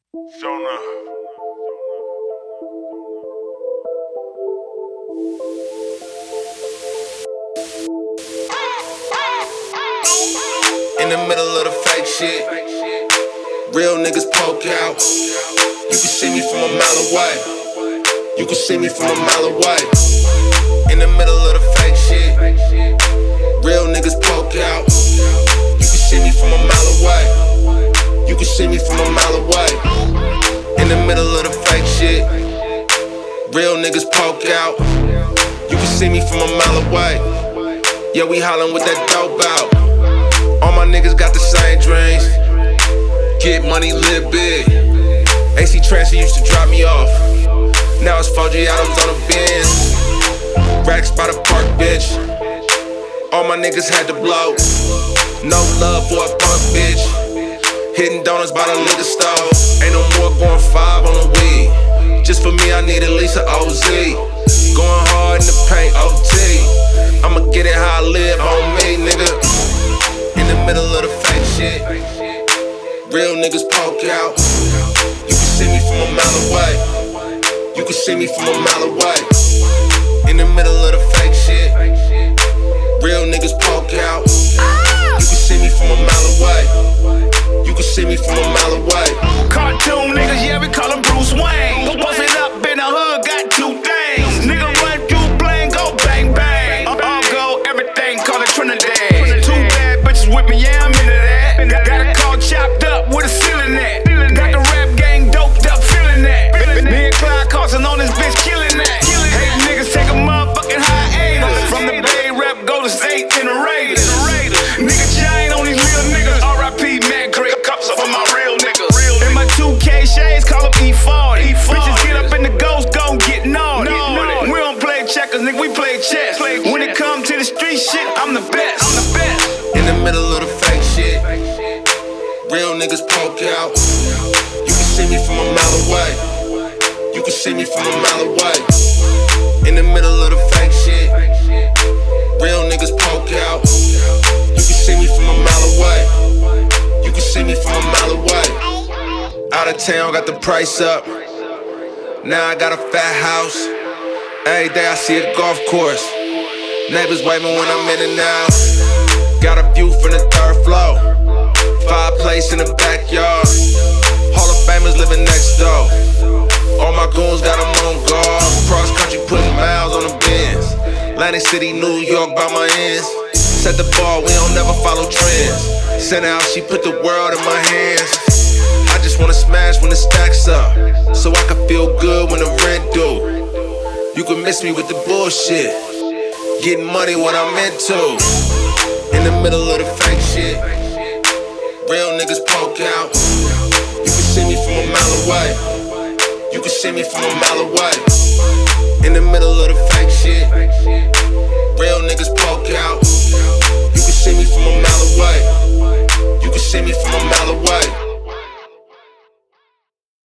Shona. In the middle of the fake shit, real niggas poke out. You can see me from a mile away. You can see me from a mile away. In the middle of the fake shit, real niggas poke out. You can see me from a mile away. You can see me from a mile away. In the middle of the fake shit, real niggas poke out. You can see me from a mile away. Yeah, we hollin' with that dope out. All my niggas got the same dreams. Get money, live big. AC Transfer used to drop me off. Now it's 4G items on the Benz. Racks by the park, bitch. All my niggas had to blow. No love for a punk, bitch. Hitting donuts by the liquor store. Ain't no more going 5 on the weed. Just for me, I need at least an OZ. Going hard in the paint, OT. I'ma get it how I live on me, nigga. In the middle of the fake shit, real niggas poke out. You can see me from a mile away. You can see me from a mile away. In the middle of the fake shit, real niggas poke out. You can see me from a mile away. You can see me from a mile away. Cartoon niggas, yeah, we call them Bruce Wayne. Posted up in the hood, got 2 things. Nigga run through bling, go bang bang. All go, everything, call it Trinidad. 2 bad bitches with me, yeah, I'm into that. Got a car chopped up with a ceiling at. Got the rap gang doped up, feeling that. Me and Clyde Carson on this bitch, killing that. Hey, niggas take a motherfucking hiatus. From the Bay rap, go to state in the Raiders. Nigga chain on these real niggas. R.I.P. Matt Craig, cups up for my real niggas. In my 2K shades, call them E40. Bitches get up in the ghost, gon' get naughty. We don't play checkers, nigga, we play chess. When it come to the street shit, I'm the best. In the middle of the fake shit, real niggas poke out. You can see me from a mile away. You can see me from a mile away. In the middle of the fake shit, real niggas poke out. You can see me from a mile away. You can see me from a mile away. Out of town, got the price up. Now I got a fat house. Every day I see a golf course. Neighbors waving when I'm in and out. Got a view from the 3rd floor. Fireplace in the backyard. Hall of Famers living next door. All my goons got them on guard. Cross country putting miles on the Benz. Atlantic City, New York by my ends. Set the bar, we don't never follow trends. Sent out, she put the world in my hands. I just wanna smash when the stacks up, so I can feel good when the rent due. You can miss me with the bullshit. Getting money what I'm into. In the middle of the fake shit, real niggas poke out. You can see me from a mile away. You can see me from a mile away. In the middle of the fake shit, real niggas poke out.